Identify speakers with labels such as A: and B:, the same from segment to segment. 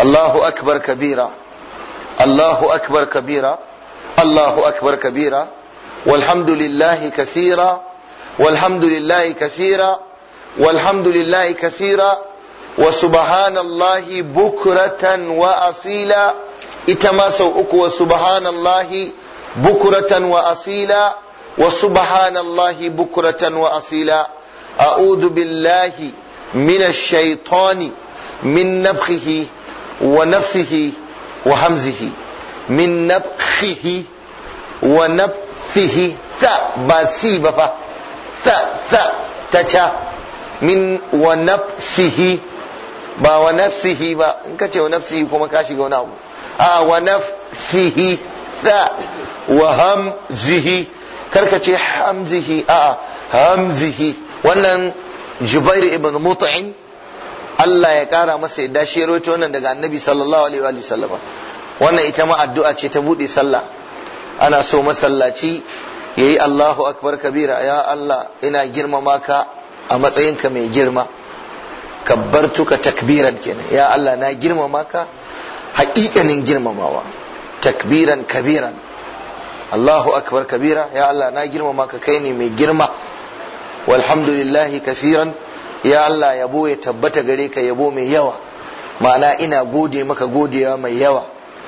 A: الله أكبر كبيرا الله أكبر كبيرا الله أكبر كبيرا والحمد لله كثيرا والحمد لله كثيرا والحمد لله كثيرا وسبحان الله بكرة وأصيلا إتما سوءك وسبحان الله بكرة وأصيلا وسبحان الله بكرة وأصيلا أعوذ بالله من الشيطان من نفخه ونفثه وهمزه من نفخه ونفثه ثا باسي بفا ثا تتا من ونفثه با ونفسه با in ka ce wa nafsihi kuma ka shiga wani abu wa nafsihi tha wa hamzihi karka ce hamzihi hamzihi. Wannan Jubair ibn Mut'im Allah ya kara masa yadda shi rawaito wannan daga Annabi sallallahu alaihi wa sallama. Wannan ita ma addu'a ce ta bude sallah. Ana so masallaci yayi Allahu akbar kabira, ya Allah ina girmama ka a matsayinka mai girma, kabbartuka takbiran kenan, ya Allah na girmama ka haƙiƙanin girmamawa, takbiran kabiran, Allahu akbar kabira, ya Allah na girmama ka kai ne mai girma, walhamdulillahi kafiran, ya Allah yabo ya tabbata gare ka yabo mai yawa, ma'ana ina gode maka godewa mai yawa,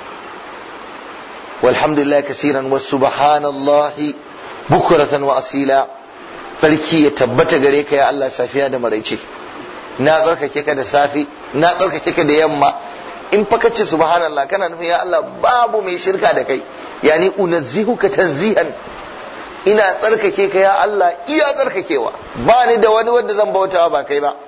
A: walhamdulillahi kasiran wa subhanallahi bukuratan wa asila, sarki ya tabbata gare ka ya Allah safiya da maraice, na tsarkake ka da safi, na tsarkake ka da yamma. In fa kace subhanallah kana nufin ya Allah babu mai shirka da kai, yani unazzihuka tanzihan, ina tsarkake ka ya Allah iya tsarkakewa, ba ni da wani wanda zan bautawa ba kai ba.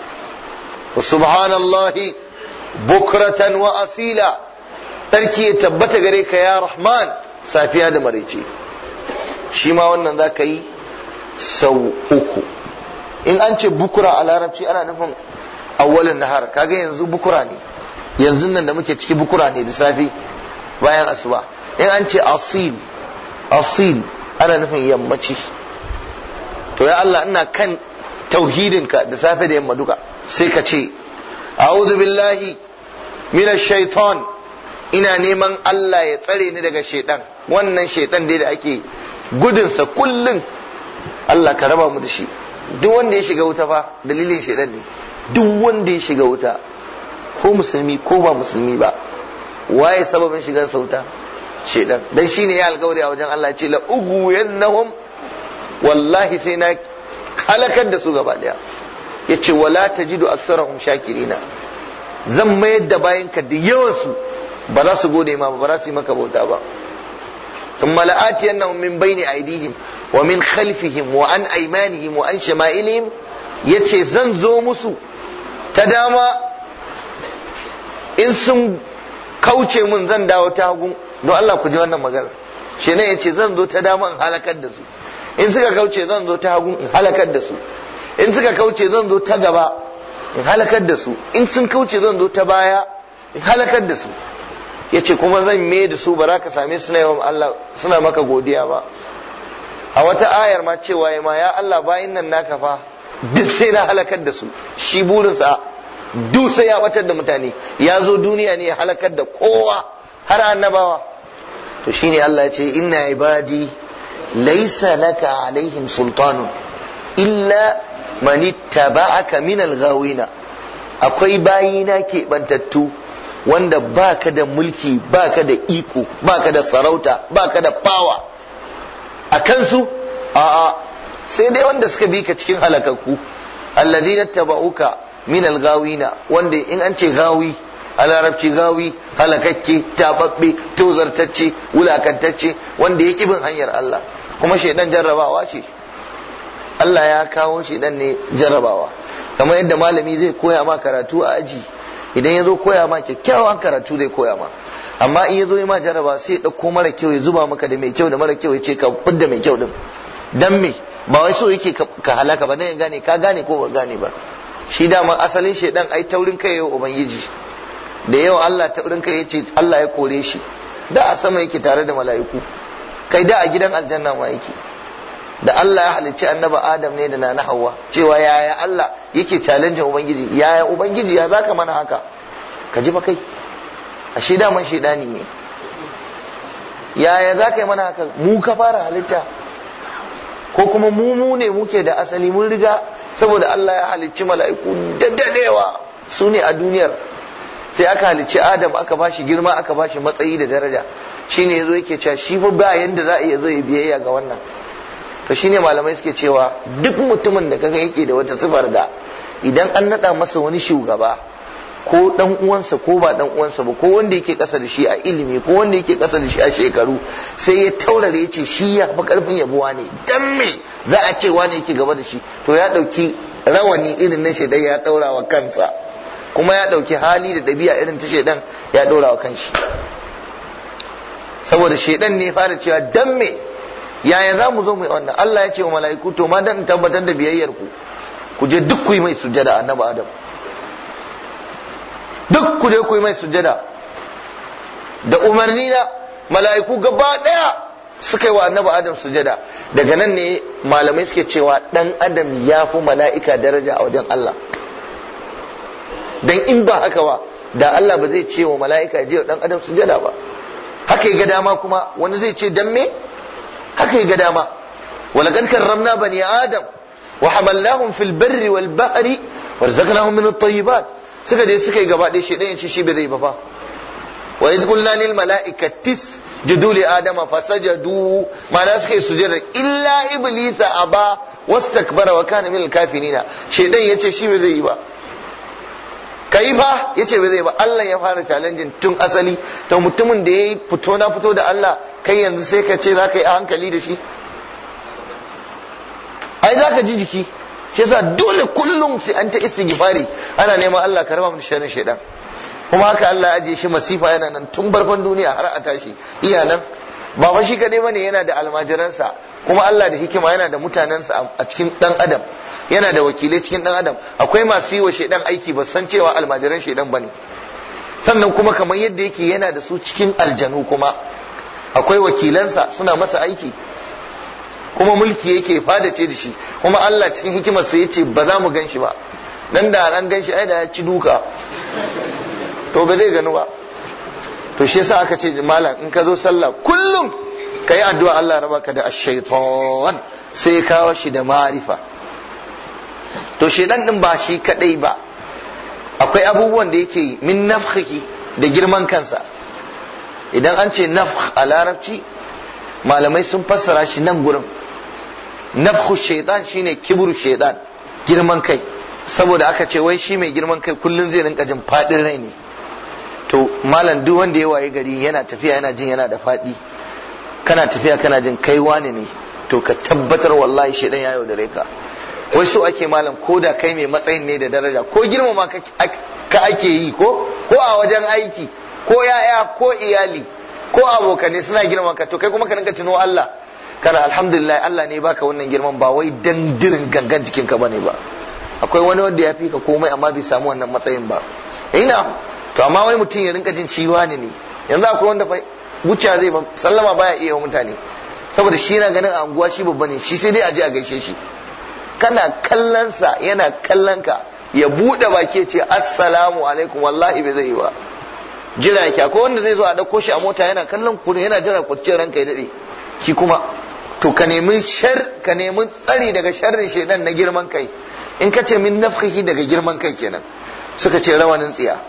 A: wa subhanallahi bukratan wa asila, sarki ya tabbata gare ka ya Rahman safiya da maraice. Shi ma wannan za ka yi sau uku. In an ce bukura a larabci ana nufin awwalin nahar, kaga yanzu bukura ne, yanzu nan da muke ciki bukura ne da safe bayan asuba. In an ce asil ana nufin yammaci. To ya Allah ina kan tauhidinka da safe da yamma duka, sai ka ce a'udhu billahi minash shaitan, ina neman Allah ya tsare ni daga shaitan, wannan shaitan dai da ake gudunsa kullum, Allah ka raba mu da shi. Duk wanda ya shiga wuta fa dalilin shaitan ne, duk wanda ya shiga wuta ko musulmi ko ba musulmi ba, waye sababin shigar sa wuta? Shaitan. Dan shine ya alƙawari a wajen Allah, ce la ughwiyannahum, wallahi sai na halakar da su gaba daya. Yace wala tajidu aktharahum shakirina, zan mayar da bayanka da yawan su ba za su gode ma ba za su yi maka bauta ba. ثم لآتينهم من بين أيديهم ومن خلفهم وعن أيمانهم وعن شمائلهم, yace zan zo musu ta dama, in sun kauce mun zan dawo ta hagu. Don Allah ku ji wannan magana, shi ne yace zan zo ta dama in halakar da su, in suka kauce zan zo ta hagu in halakar da su, in suka kauce zan zo ta gaba in halakar da su, in sun kauce zan zo ta baya in halakar da su. Yace kuma zan mai da su, ba za ka same su na yawan Allah suna maka godiya ba. A wata ayar ma cewa ya Allah bayin nan naka fa duk sai na halakar da su. Shi burinsa duk sai ya batar da mutane, ya zo duniya ne ya halakar da kowa har annabawa. To shine Allah ya ce inna ibadi laysa laka alaihim sultanun illa man ittaba'aka min al-ghawina, akwai bayina ke bantattu wanda baka da mulki, baka da iko, baka da sarauta, baka da power a kansu, a'a sai dai wanda suka bi ka cikin halakakku, alladhina tabauka min alghawina, wanda in an ce gawi a larabci gawi halakakke, tababbe, tozartacce, wulakantacce, wanda ya bin hanyar Allah. Kuma shaidan jarrabawa ce, Allah ya kawo shaidan ne jarrabawa. Kamar yadda malami zai koya ma karatu a aji, idan ya zo koya ma kyakkyawan karatu zai koya ma, amma in ya zo ma jarraba sai ya ɗauko mara kyau ya zuba maka da mai kyau da mara kyau, ya ce ka fidda mai kyau din. Dan me? Ba wai so yake ka halaka ba, dan ya gane ka gane ko ba gane ba. Shi dama asalin shaidan ai taurin kai yau ubangiji, da yau Allah taurin kai yace Allah ya kore shi. Da a sama yake tare da mala'iku, kai da a gidan aljanna ma yake. Da Allah ya halicci annabi Adam ne da nana Hawwa, cewa yaya Allah yake challenge ubangiji, yaya ubangiji ya zaka mana haka? ka ji fa kai ashe daman shaidani ne. Yaya za ka yi mana haka? Mu ka fara halitta ko kuma mu ne muke da asali mun riga? Saboda Allah ya halicci mala'iku da dadewa su ne a duniyar, sai aka halicci Adam aka bashi girma aka bashi matsayi da daraja, shine yazo yake cewa shi fa ba yanda za a iya zo ya biyayya ga wannan. To shine malamai suke cewa duk mutumin da kaga yake da wata sifar da idan an nada masa wani shugaba ko dan uwansa ko ba dan uwansa ba, ko wanda yake kasa da shi a ilimi ko wanda yake kasa da shi a shekaru, sai ya taurare ya ce shi ya fi karfin yabuwa ne, dan me za a ce wani yake gaba da shi? To ya dauki rawani irin na shaidan ya daura wa kansa, kuma ya dauki hali da dabi'a irin ta shaidan ya daura wa kanshi. Saboda shaidan ne fara cewa dan me, yaya za mu zo mu yi wannan? Allah ya ce wa mala'iku to ma dan tabbatar da biyayyar ku je duk ku yi mai sujjada annabi Adam, duk ku je ku yi mai sujjada. Da umarni na mala'iku gaba daya suka yi wa annabi Adam sujjada. Daga nan ne malamai suke cewa dan Adam ya fi mala'ika daraja a wajen Allah. Dan in ba haka ba da Allah ba zai ce wa mala'ika je wa dan Adam sujjada ba. Haka yi ga dama kuma wani zai ce dan me? Haka yi ga dama. walaqad karramna bani adam wa hamalnahum fil barri wal bahri warzaqnahum min at-tayyibat. Suka je suka yi gaba ɗaya shedan yace shi bai zai ba fa. Wa iz qulna lil mala'ikati isjudu li adama fasajadu, ma'ana suka yi sujada illa iblisa aba wastakbara wa kana min al-kafirin. Shedan yace shi bai zai yi ba. Kai fa yace bai zai ba. Allah ya fara challenging tun asali. To mutumin da yayi fito na fito da Allah, kai yanzu sai ka ce zaka yi a hankali da shi? Ai zaka ji jiki. Shi yasa dole kullum sai an ta istighfari, ana neman Allah ka raba mu da sharrin shaidan. Kuma haka Allah ya ajiye shi masifa yana nan tun barkon duniya har a tashi iya nan. Ba fa shi kadai bane, yana da almajiransa, kuma Allah da hikima yana da mutanensa a cikin dan adam, yana da wakilai cikin dan adam. Akwai masu yi wa shaidan aiki ba san cewa almajiran shaidan bane. Sannan kuma kamar yadda yake yana da su cikin aljanu, kuma akwai wakilansa suna masa aiki, kuma mulki yake fadace da shi. Kuma Allah cikin hikimarsa yace ba za mu gan shi ba. Dan da an gan shi ai da ya ci duka, to ba zai gano ba. To shi yasa aka ce malam in ka zo sallah kullum kai addu'a Allah raba ka da ash-shaytan, sai kawo shi da ma'rifa. To shedan din ba shi kadai ba, akwai abubuwan da yake min nafkhihi da girman kansa. Idan an ce nafkh a larabci, malamai sun fassara shi nan gurin, nafkhu shaytan shine kibru shaytan, girman kai. Saboda aka ce wai shi mai girman kai kullun zai rinka jin fadin rai ne. To malam duk wanda ya waye gari yana tafiya yana jin yana da fadi, kana tafiya kana jin kai wane ne, to ka tabbatar wallahi shedan ya yaudare ka. Wai so ake malam ko da kai mai matsayin ne da daraja, ko girmama ka ake yi, ko a wajen aiki, ko yaya ko iyali ko abokanai suna girman ka, to kai kuma ka rinka tuno Allah, kana alhamdulillah Allah ne baka wannan girman, ba wai dan dirin gangan jikin ka bane ba. Akwai wani wanda ya fi ka komai amma bai samu wannan matsayin ba. Ina to amma wai mutum ya rinka jin ciwa ne. Yanzu akwai wanda fa wuciya zai ba sallama baya iya wa mutane, saboda shi yana ganin a anguwa shi babba ne, shi sai dai a je a gaishe shi. Kana kallon sa yana kallon ka, ya bude baki ce assalamu alaikum, wallahi bai zai yi ba. Jira yake. Akwai wanda zai zo a dauko shi a mota yana kallon ku yana jira kurcin ranka ya dade. Shi kuma to ka nemi tsari daga sharrin shedan na girman kai. In ka ce min nafkhihi daga girman kai kenan. Suka ce rawanin tsiya.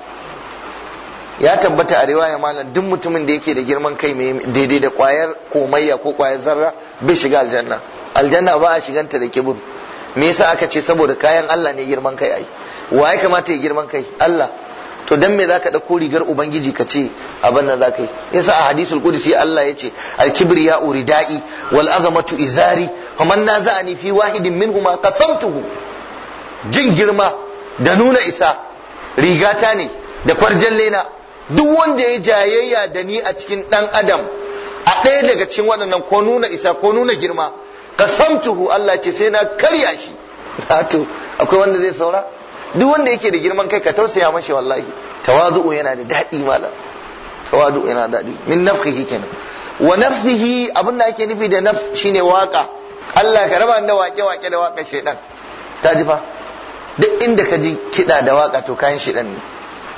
A: Ya tabbata a riwaya malam duk mutumin da yake da girman kai mai daidai da kwayar komayya ko kwayar zarra bai shiga aljanna. Aljanna ba a shiganta da kibir. Me yasa aka ce? Saboda kayan Allah ne girman kai ai. Wa ya kamata ya girman kai? Allah. To dan me zaka dauko rigar ubangiji ka ce abin nan zaka yi? Yasa a hadisul qudsi Allah yace al-kibriya uridai wal azamatu izari faman naza'ani fi wahidin minhuma qasamtuhu. Jin girma da nuna isa rigata ne da kwarjalle na. Duk wanda ya jayayya da ni a cikin dan adam a ɗaya daga cikin waɗannan, ko nuna isa ko nuna girma, qasamtuhu, Allah ce sai na karya shi. To akwai wanda zai saura? Duk wanda yake da girman kai ka tausaya mashi wallahi. Tawazu'u yana da daɗi malam. Tawazu'u yana da daɗi. Min nafsihi kenan. Wa nafsihi, abin da ake nufi da nafs shine waka. Allah ka raba da wake-wake da waka shedan. Ta ji fa? Duk inda ka ji kiɗa da waka to kayan shedan ne.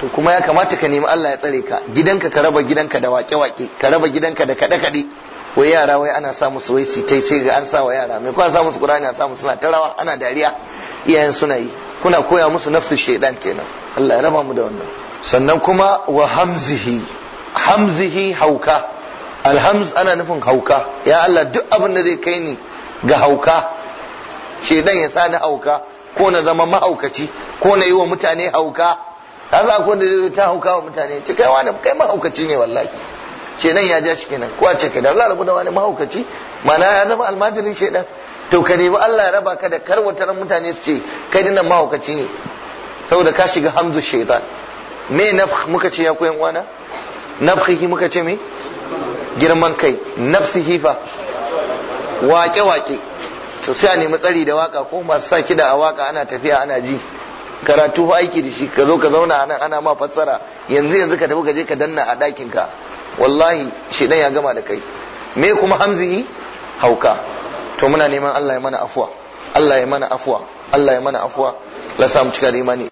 A: to kuma ya kamata ka nemi Allah ya tsare ka, gidanka ka raba gidanka da wake-wake, ka raba gidanka da kaɗe-kaɗe. Wai yara wai ana sa musu wai sitai, sai ga an sa wa yara mai kwan sa musu Qur'ani, an sa musu suna ta rawa ana dariya, iyayen suna yi, kuna koya musu nafsu shaidan kenan. Allah ya raba mu da wannan. Sannan kuma wa hamzihi hauka, alhamz ana nufin hauka. Ya Allah duk abin da zai kai ni ga hauka, shaidan ya sa ni hauka, ko na zama mahaukaci, ko na yi wa mutane hauka. Kaza ko da zai ta hauka wa mutane, ce kai wani kai mahaukaci ne wallahi. Shaidan ya ja shi kenan, ko a ce kai da Allah rabu da wani mahaukaci, mana ya zama almajirin shaidan. To ka nemi Allah ya raba ka da karwataran mutane su ce kai dinnan mahaukaci ne, saboda ka shiga hamzu shaitan. Me nafkh muka ce ya koyan wana? Nafkhihi muka ce me? Girman kai. Nafsihi fa wake-wake. To sai a nemi tsari da waka, ko masu sa kida a waka ana tafiya ana ji. Karatu fa aiki da shi, ka zo ka zauna anan ana ma fassara, yanzu ka tafi ka je ka danna a ɗakin ka, wallahi shedan ya gama da kai. Me kuma hamzihi hauka. To muna neman Allah ya mana afuwa, Allah ya mana afuwa, Allah ya mana afuwa, la samu cika da imani.